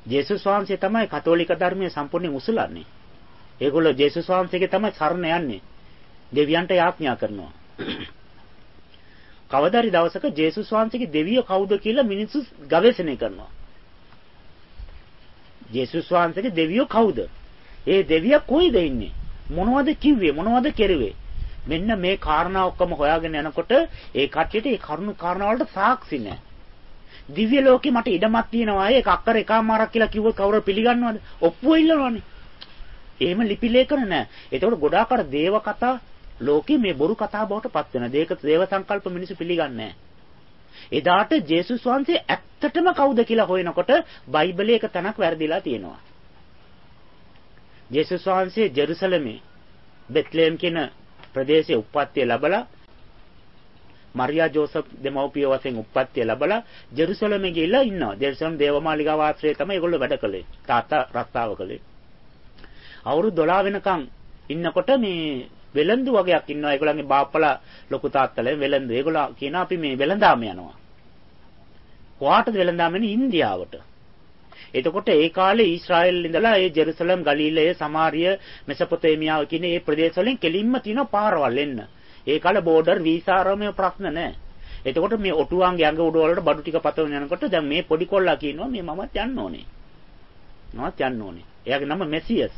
ජේසුස් වහන්සේ තමයි කතෝලික ධර්මයේ සම්පූර්ණයෙන් උසුලන්නේ. ඒගොල්ලෝ ජේසුස් වහන්සේගේ තමයි සරණ යන්නේ. දෙවියන්ට යාඥා කරනවා. කවදාරි දවසක ජේසුස් වහන්සේගේ දෙවියෝ කවුද කියලා මිනිස්සු ගවේෂණය කරනවා. ජේසුස් වහන්සේගේ දෙවියෝ කවුද? ඒ දෙවියා කොයිද ඉන්නේ? මොනවද කිව්වේ? මොනවද කෙරුවේ? මෙන්න මේ කාරණා ඔක්කොම හොයාගෙන යනකොට ඒ කට්ටියට ඒ කරුණු කාරණා වලට සාක්ෂි නැහැ. දිව්‍ය ලෝකේ මට ඉඩමක් තියෙනවා. ඒක අක්කර එකමාරක් කියලා කිව්වොත් කවුරු පිළිගන්නවද? ඔප්පුව ඉල්ලනවනේ. එහෙම ලිපි ලේඛන නැහැ. ඒතකොට ගොඩාක් අර දේව කතා ලෝකේ මේ බොරු කතා බවට පත් වෙන. දේව සංකල්ප මිනිස්සු පිළිගන්නේ නැහැ. එදාට ජේසුස් වහන්සේ ඇත්තටම කවුද කියලා හොයනකොට බයිබලයේ එක තැනක් වැරදිලා තියෙනවා. ජේසුස් වහන්සේ ජෙරුසලමේ බෙත්ලෙහෙම් කියන ප්‍රදේශයේ උප්පත්තිය ලැබලා මරියා ජෝසප් දෙමව්පිය වශයෙන් උප්පත්තිය ලැබලා ජෙරුසලමේ ගිහිල්ලා ඉන්නවා. ජෙරුසලම් දේවමාලිගාව ආශ්‍රයේ තමයි ඒගොල්ලෝ වැඩ කළේ. තාත්තා රස්සාව කළේ. අවුරුදු 12 වෙනකන් ඉන්නකොට මේ වෙලඳු වගේක් ඉන්නවා. ඒගොල්ලන්ගේ බාප්පලා ලොකු තාත්තලා වෙලඳු. ඒගොල්ලෝ කියනවා අපි මේ වෙලඳාම යනවා. කොහාටද වෙලඳාම යන්නේ? ඉන්දියාවට. එතකොට ඒ කාලේ ඊශ්‍රායෙල් ඉඳලා ඒ ජෙරුසලම්, ගලීලය, සමාරිය, මෙසොපොතේමියාව කියන මේ ප්‍රදේශ වලින් කෙලින්ම තියෙන පාරවල් එන්න. ඒ කාලේ බෝඩර් වීසා ආරම්භය ප්‍රශ්න නැහැ. එතකොට මේ ඔටුවාන්ගේ ඇඟ උඩ වලට බඩු ටික පතවන යනකොට දැන් මේ පොඩි කොල්ලා කියනවා මේ මමත් යන්න ඕනේ. මමත් යන්න ඕනේ. එයාගේ නම මෙසියස්.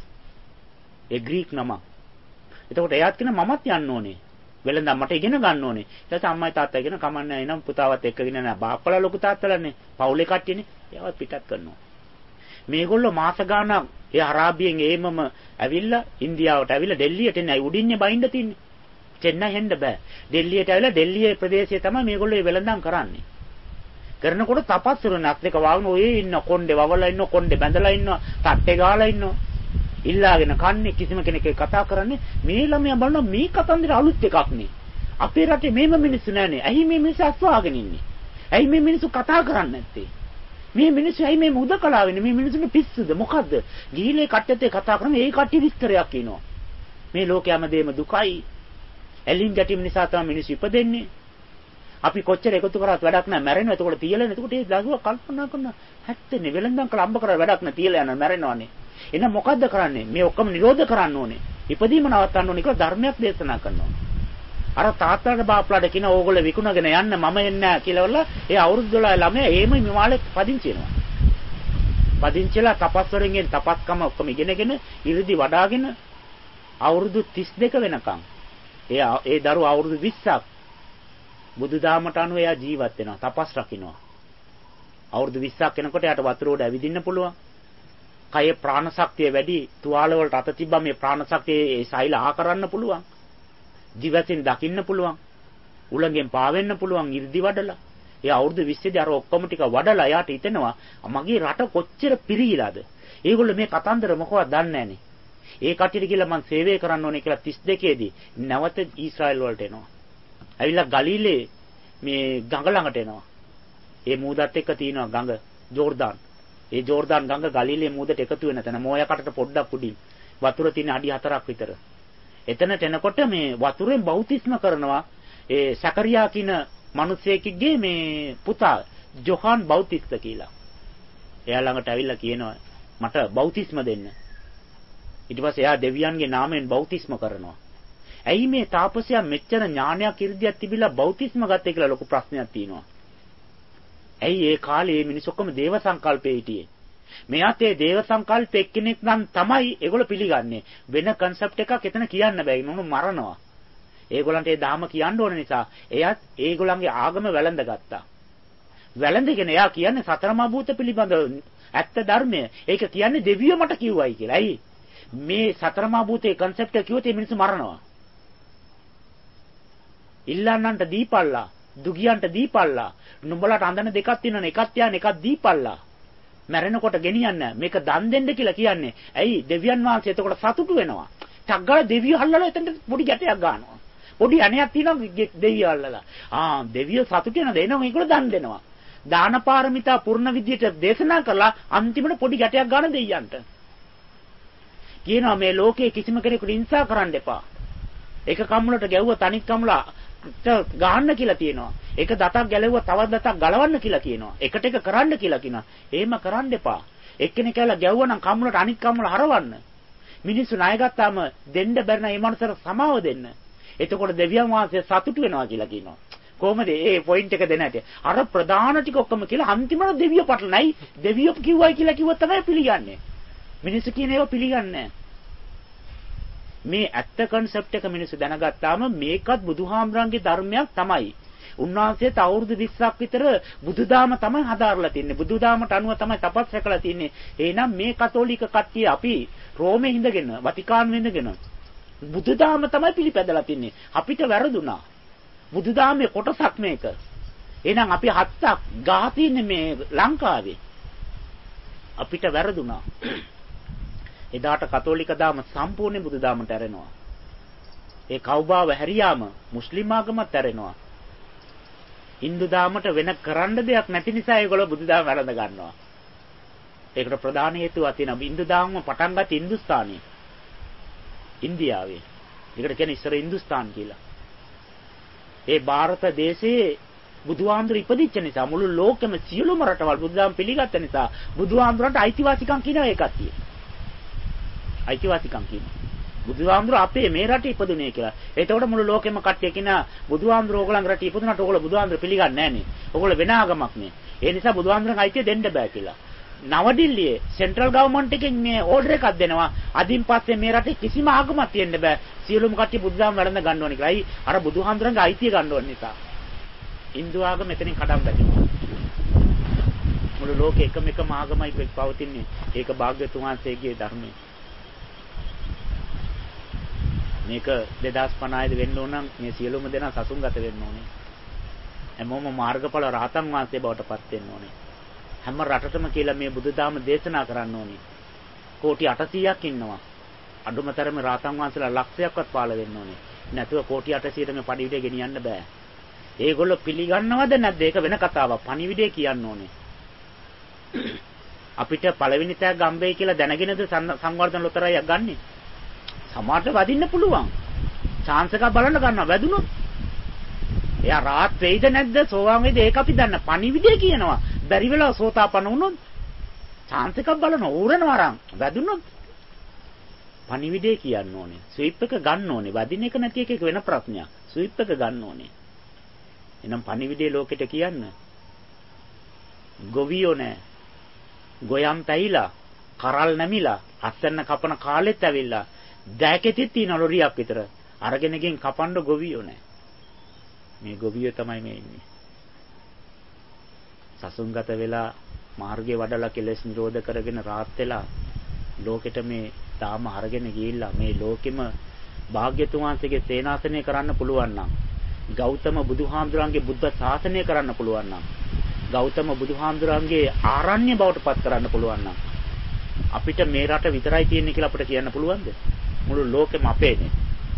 ඒ ග්‍රීක නම. එතකොට එයාත් කියන මමත් යන්න ඕනේ. වෙලඳා මට ඉගෙන ගන්න ඕනේ. ඊට පස්සේ අම්මයි තාත්තයි කියන කමන්නේ එනම් පුතාවත් එක්කගෙන නෑ. බාප්පලා ලොකු තාත්තලානේ. පවුලේ කට්ටියනේ. එයාවත් පිටත් කරනවා. මේගොල්ලෝ මාස ගාණක් ඒ අරාබියෙන් ඒමම ඇවිල්ලා ඉන්දියාවට ඇවිල්ලා ඩෙල්ලියට එන්නේ. උඩින්නේ බයින්ද තින්නේ. චෙන්නයි හෙන්න බෑ. ඩෙල්ලියට ඇවිල්ලා ඩෙල්ලියේ ප්‍රදේශයේ තමයි මේගොල්ලෝ මේ වෙලඳාම් කරන්නේ. කරනකොට තපස්වරණක් දෙක වාගෙන ඔය ඉන්න කොණ්ඩේ වවලා ඉන්න කොණ්ඩේ බැඳලා ඉන්නවා. තට්ටේ ගාලා ඉන්නවා. ඉල්ලාගෙන කන්නේ කිසිම කෙනෙක් කතා කරන්නේ මේ ළමයා බලනවා මේ කතන්දර අලුත් එකක් නේ. අපේ රටේ මේම මිනිස්සු නැනේ. ඇයි මේ මිනිස්සු අස්වාගෙන ඉන්නේ? ඇයි මේ මිනිස්සු කතා කරන්නේ නැත්තේ? මේ මිනිස්සු ඇයි මේ මුදකලා වෙන්නේ? මේ මිනිස්සුන්ට පිස්සුද මොකද්ද? ගිහිලේ කට්ටියත් කතා කරන්නේ ඒ කට්ටිය විස්තරයක් කියනවා. මේ ලෝකයේ හැමදේම දුකයි. ඇලින් ගැටීම නිසා තමයි මිනිස්සු ඉපදෙන්නේ. අපි කොච්චර එකතු කරාත් වැඩක් නැහැ මැරෙනවා. එතකොට තියලා එතකොට ඒ දරුවා කල්පනා කරනවා හැත්තනේ වෙලඳන් කළ අම්බ කරලා වැඩක් නැහැ තියලා යනවා මැරෙනවානේ. එහෙනම් මොකද්ද කරන්නේ? මේ ඔක්කොම නිරෝධ කරන්න ඕනේ. ඉපදීම නවත්තන්න ඕනේ කියලා ධර්මයක් දේශනා කරනවා. අර තාත්තලාට බාප්පලාට කියන ඕගොල්ලෝ විකුණගෙන යන්න මම එන්නේ නැහැ කියලා වල ඒ අවුරුදු 12 ළමයා එහෙම හිමාලයේ පදිංචි වෙනවා. පදිංචිලා තපස්වරෙන්ගෙන් තපස්කම ඔක්කොම ඉගෙනගෙන ඉරිදි වඩාගෙන අවුරුදු 32 වෙනකන් ඒ දරුවා අවුරුදු 20ක් බුදුදහමට අනුව එයා ජීවත් වෙනවා. තපස් රකින්නවා. අවුරුදු 20ක් වෙනකොට එයාට වතුර උඩ ඇවිදින්න පුළුවන්. කයේ ප්‍රාණ ශක්තිය වැඩි. තුවාල වලට අත තිබ්බම මේ ප්‍රාණ ශක්තිය ඒ සෛල ආ කරන්න පුළුවන්. දිවසින් දකින්න පුළුවන්. උලංගෙන් පාවෙන්න පුළුවන් 이르දි වඩලා. ඒ අවුරුදු 20 දී අර ඔක්කොම ටික වඩලා එයාට හිතෙනවා මගේ රට කොච්චර පිරීලාද. ඒගොල්ලෝ මේ කතන්දර මොකවත් දන්නේ නැහනේ. ඒ කටියට කියලා මං සේවය කරන්න ඕනේ කියලා 32 දී නැවත ඊශ්‍රායල් වලට එනවා. ඇවිල්ලා ගලීලේ මේ ගඟ ළඟට එනවා. ඒ මූදත් එක්ක තියෙනවා ගඟ ජෝර්දාන්. ඒ ජෝර්දාන් ගඟ ගලීලේ මූදට එකතු වෙන තැන මොයකටට පොඩ්ඩක් උඩින් වතුර තියෙන අඩි 4ක් විතර. එතනට එනකොට මේ වතුරෙන් බෞතිස්ම කරනවා ඒ සකරියා කියන මිනිසෙකගේ මේ පුතා ජොහාන් බෞතිස්ත කියලා. එයා ළඟට ඇවිල්ලා කියනවා මට බෞතිස්ම දෙන්න. ඊට පස්සේ එයා දෙවියන්ගේ නාමයෙන් බෞතිස්ම කරනවා. ඇයි මේ තාපසයා මෙච්චර ඥානයක් ඉර්ධියක් තිබිලා බෞතිස්ම ගත්තේ කියලා ලොකු ප්‍රශ්නයක් තියෙනවා. ඇයි ඒ කාලේ මේ මිනිස්සු ඔක්කොම දේව සංකල්පේ හිටියේ? මෙයාත් ඒ දේව සංකල්ප එක්කෙනෙක් නම් තමයි ඒගොල්ලෝ පිළිගන්නේ. වෙන concept එකක් එතන කියන්න බෑ. මොන මරනවා. ඒගොල්ලන්ට ඒ ධාම කියන්න ඕන නිසා එයාත් ඒගොල්ලන්ගේ ආගම වැළඳගත්තා. වැළඳගෙන එයා කියන්නේ සතරමා භූත පිළිබඳ ඇත්ත ධර්මය. ඒක කියන්නේ දෙවියෝ මට කිව්වයි කියලා. ඇයි? මේ සතරමා භූතේ concept එක කිව්වොත් මේ මිනිස්සු මරනවා. ඉල්ලන්නන්ට දීපල්ලා, දුගියන්ට දීපල්ලා. නුඹලට අඳන දෙකක් තියෙනවනේ. එකක් තියාන එකක් දීපල්ලා. මැරෙනකොට ගෙනියන්න මේක දන් දෙන්න කියලා කියන්නේ. ඇයි? දෙවියන් වහන්සේ එතකොට සතුටු වෙනවා. ටග්ගල දෙවියෝ හල්ලලා එතනට පොඩි ගැටයක් ගන්නවා. පොඩි අණයක් තියෙනවා දෙවියෝ හල්ලලා. දෙවියෝ සතුටු වෙනද එනවා මේගොල්ලෝ දන් දෙනවා. දාන පාරමිතා පුර්ණ විදියට දේශනා කරලා අන්තිමට පොඩි ගැටයක් ගන්න දෙයියන්ට. කියනවා මේ ලෝකයේ කිසිම කෙනෙකුට හිංසා කරන්න එපා. එක කම්මුලට ගැව්ව තනික් කම්මුලා ගහන්න කියලා තියෙනවා. එක දතක් ගැලෙව්වා තවත් දතක් ගලවන්න කියලා කියනවා. එකට එක කරන්න කියලා කියනවා. එහෙම කරන්න එපා. එක්කෙනෙක් කියලා ගැව්වනම් කම්මුලට අනිත් කම්මුල හරවන්න. මිනිස්සු ණය ගත්තාම දෙන්න බැරි නම් ඒ මනුස්සර සමාව දෙන්න. එතකොට දෙවියන් වහන්සේ සතුටු වෙනවා කියලා කියනවා. කොහොමද ඒ පොයින්ට් එක දෙන්න ඇති? අර ප්‍රධාන ටික ඔක්කොම කියලා අන්තිමට දෙවියෝ පටලනයි. දෙවියෝ කිව්වයි කියලා කිව්වොත් තමයි පිළිගන්නේ. මිනිස්සු කියන ඒවා පිළිගන්නේ මේ ඇත්ත කන්සෙප්ට් එක මිනිස්සු දැනගත්තාම මේකත් බුදුහාමරන්ගේ ධර්මයක් තමයි. උන්වහන්සේත් අවුරුදු 20ක් විතර බුදුදාම තමයි හදාarලා තින්නේ. බුදුදාමට අනුව තමයි තපස් රැකලා තින්නේ. එහෙනම් මේ කතෝලික කට්ටිය අපි රෝමේ හිඳගෙන, වතිකානුවේ හිඳගෙන බුදුදාම තමයි පිළිපැදලා තින්නේ. අපිට වැරදුනා. බුදුදාමේ කොටසක් මේක. එහෙනම් අපි 7ක් ගහ තින්නේ මේ ලංකාවේ. අපිට වැරදුනා. එදාට කතෝලික දාම සම්පූර්ණ බුදුදාමට ඇරෙනවා. ඒ කවුබාව හැරියාම මුස්ලිම් ආගමත් ඇරෙනවා. Hindu දාමට වෙන කරන්න දෙයක් නැති නිසා ඒගොල්ලෝ බුදුදාම වැළඳ ගන්නවා. ඒකට ප්‍රධාන හේතුවක් තියෙනවා. Hindu දාම පටන් ගත්තේ හින්දුස්තානයේ. ඉන්දියාවේ. ඒකට කියන්නේ ඉස්සර හින්දුස්තාන් කියලා. ඒ ಭಾರತ දේශයේ බුදුහාමුදුරු ඉපදිච්ච නිසා මුළු ලෝකෙම සියලුම රටවල් බුදුදාම පිළිගත්ත නිසා බුදුහාමුදුරන්ට අයිතිවාසිකම් කියනවා ඒකත් තියෙනවා. අයිතිවාසිකම් කියනවා. බුදුහාමුදුරු අපේ මේ රටේ ඉපදුනේ කියලා. එතකොට මුළු ලෝකෙම කට්ටිය කියනවා බුදුහාමුදුරු ඕගොල්ලන්ගේ රටේ ඉපදුනට ඕගොල්ලෝ බුදුහාමුදුරු පිළිගන්නේ නැහනේ. ඕගොල්ලෝ වෙන ආගමක් නේ. ඒ නිසා බුදුහාමුදුරන්ගේ අයිතිය දෙන්න බෑ කියලා. නවදිල්ලියේ සෙන්ට්‍රල් ගවර්න්මන්ට් එකෙන් මේ ඕඩර් එකක් දෙනවා. අදින් පස්සේ මේ රටේ කිසිම ආගමක් තියෙන්න බෑ. සියලුම කට්ටිය බුදුදහම වැළඳ ගන්න ඕනේ කියලා. අර බුදුහාමුදුරන්ගේ අයිතිය ගන්න ඕන නිසා. Hindu ආගම මෙතනින් කඩම් වැටෙනවා. මුළු ලෝකෙ එකම ආගමයි පවතින්නේ. ඒක භාග්‍යතුන් වහන්සේගේ ධර්මය. මේක 2050 වෙන්න ඕන නම් මේ සියලුම දෙනා සසුන්ගත වෙන්න ඕනේ. හැමෝම මාර්ගඵල රහතන් වහන්සේ බවට පත් වෙන්න ඕනේ. හැම රටටම කියලා මේ බුදුදහම දේශනා කරන්න ඕනේ. කෝටි 800ක් ඉන්නවා. අඩුමතරම රහතන් වහන්සේලා ලක්ෂයක්වත් පාළ වෙන්න ඕනේ. නැතුව කෝටි 800ට මේ පණිවිඩය ගෙනියන්න බෑ. ඒගොල්ලෝ පිළිගන්නවද නැද්ද? ඒක වෙන කතාවක්. පණිවිඩය කියන්න ඕනේ. අපිට පළවෙනි තෑග්ග ගම්බේ කියලා දැනගෙනද සංවර්ධන ලොතරැයියක් ගන්නෙ? සමහරට වදින්න පුළුවන්. chance එකක් බලන්න ගන්නවා වැදුනොත්. එයා රාත් වෙයිද නැද්ද? සෝවාන් වෙයිද? ඒක අපි දන්න. පණිවිඩය කියනවා. බැරි වෙලා සෝතාපන්න වුණොත් chance එකක් බලන ඌරනවා අරන් වැදුනොත් පණිවිඩය කියන්න ඕනේ. ස්විප් එක ගන්න ඕනේ. වදින එක නැති එක වෙන ප්‍රශ්නයක්. ස්විප් එක ගන්න ඕනේ. එහෙනම් පණිවිඩය ලෝකෙට කියන්න. ගොවියෝ නෑ. ගොයම් පැහිලා, කරල් නැමිලා, අස්සන්න කපන කාලෙත් ඇවිල්ලා දැකෙතිත් තියන ලොරියක් විතර අරගෙනගෙන් කපන්න ගොවියෝ නෑ. මේ ගොවියෝ තමයි මේ ඉන්නේ. සසුන්ගත වෙලා මාර්ගයේ වඩලා කෙලෙස් නිරෝධ කරගෙන රාත් වෙලා ලෝකෙට මේ තාම අරගෙන ගිහිල්ලා මේ ලෝකෙම භාග්‍යතුන් වහන්සේගේ සේනාසනය කරන්න පුළුවන් නම් ගෞතම බුදුහාමුදුරන්ගේ බුද්ධ ශාසනය කරන්න පුළුවන් නම් ගෞතම බුදුහාමුදුරන්ගේ ආරණ්‍ය බවට පත් කරන්න පුළුවන් නම් අපිට මේ රට විතරයි තියෙන්නේ කියලා අපිට කියන්න පුළුවන්ද? මුළු ලෝකෙම අපේනේ.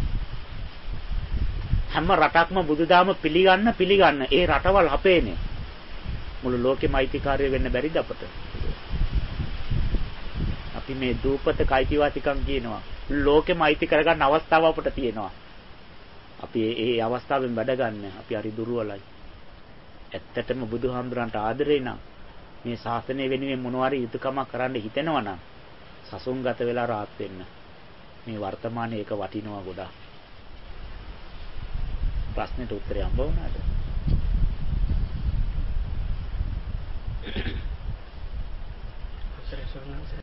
හැම රටක්ම බුදුදාම පිළිගන්න ඒ රටවල් අපේනේ. මුළු ලෝකෙම අයිතිකාරය වෙන්න බැරිද අපට? අපි මේ දූපතක අයිතිවාසිකම් කියනවා. ලෝකෙම අයිති කරගන්න අවස්ථාව අපට තියෙනවා. අපි ඒ අවස්ථාවෙන් වැඩ ගන්න. අපි හරි දුර්වලයි. ඇත්තටම බුදුහාමුදුරන්ට ආදරේ නම් මේ ශාසනය වෙනුවෙන් මොනවාරි යුතුයකමක් කරන්න හිතෙනවා නම් සසුන්ගත වෙලා rahat වෙන්න. මේ වර්තමානයේ ඒක වටිනවා ගොඩාක්. ප්‍රශ්නෙට උත්තරය හම්බ වුණාද? අවසරයි සෝමනාථ.